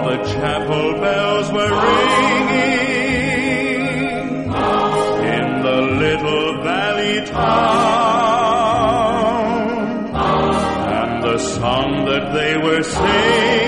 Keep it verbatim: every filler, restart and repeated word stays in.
the chapel bells were ringing in the little valley town, and the song that they were singing